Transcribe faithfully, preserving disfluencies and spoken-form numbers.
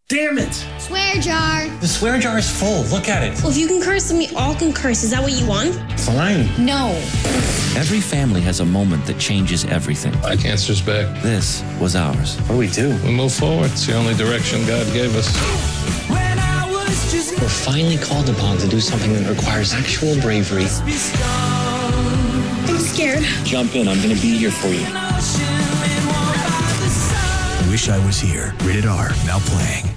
Damn it! Swear jar. The swear jar is full. Look at it. Well, if you can curse, then we all can curse. Is that what you want? Fine. No. Every family has a moment that changes everything. Like answers back. This was ours. What do we do? We move forward. It's the only direction God gave us. We're finally called upon to do something that requires actual bravery. I'm scared. Jump in. I'm going to be here for you. Wish I Was Here. Rated R. Now playing.